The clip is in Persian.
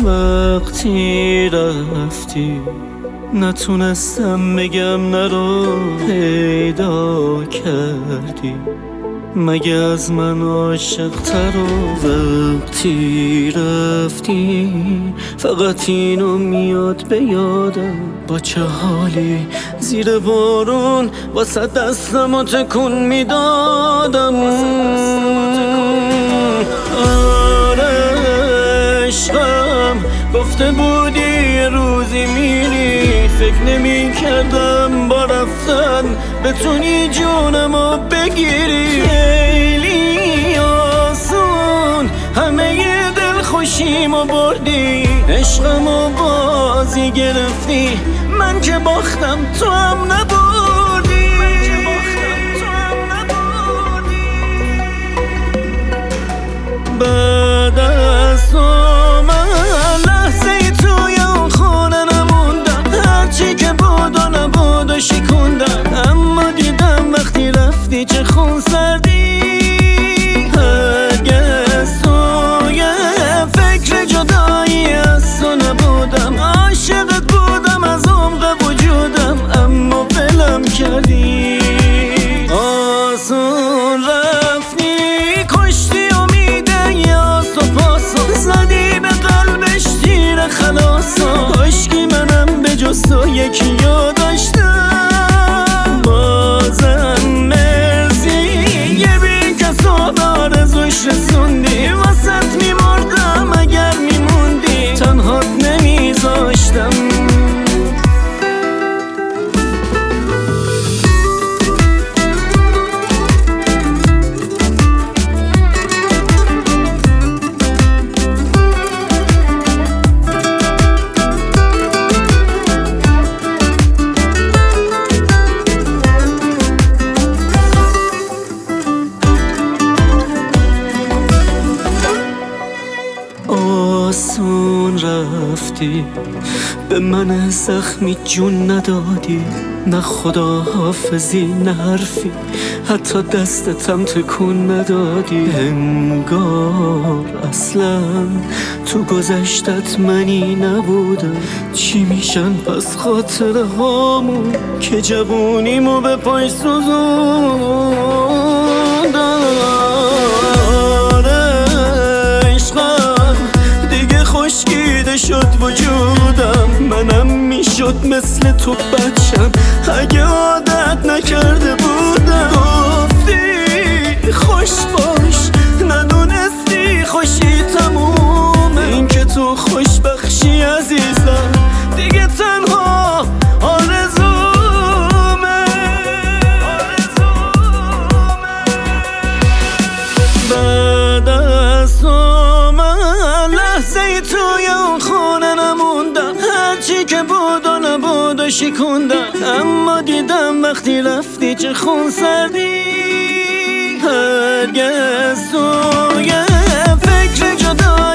وقتی رفتی نتونستم بگم نرو پیدا کردی، مگه از من عاشق‌تر و وقتی رفتی فقط اینو میاد به یادم، با چه حالی زیر بارون واسه دستم تکون میدادم. آره عشقم گفته بودی یه روزی میری، فکر نمی کردم با رفتن بتونی جونمو بگیری. خیلی آسون همه دل خوشیمو بردی، عشقمو بازی گرفتی، من که باختم تو هم نبردی. بعد از تو من لحظه ای توی اون خونه نموندم، هرچی که بود و نبود و شکوندم، اما دیدم وقتی رفتی چه خون سردی. هرگز توی فکر جدایی از تو نبودم، عاشقت بودم از عمق وجودم، اما ولم کردی. آسون رفتی کشتی امیده یاس و پاسو، زدی به قلبش تیر خلاصو، کاشکی منم به جز تو یکی یاد داشتم. بازم مرسی یه بی کس آرزوش رسوندی، واسط میمردم اگر میموندی، تنهات نمیذاشتم. آسون رفتی به من زخمی جون ندادی، نه خدا حافظی نه حرفی، حتی دستتم تکون ندادی. انگار اصلا تو گذشتت منی نبودم، چی میشن پس خاطره هامون که جوونیمو به پای سوزوندم. خشکیده شد وجودم، منم میشد مثل تو بچم اگه عادت نکرده بودم. گفتی خوش باش ندونستی خوشی تمومه، این که تو خوش بخشی عزیزم دیگه تنها آرزومه. بعد از تو لحظه توی اون خونه نموندم، هرچی که بود و نبود و شکوندم، اما دیدم وقتی رفتی چه خون سردی. هرگز توی فکر جدایی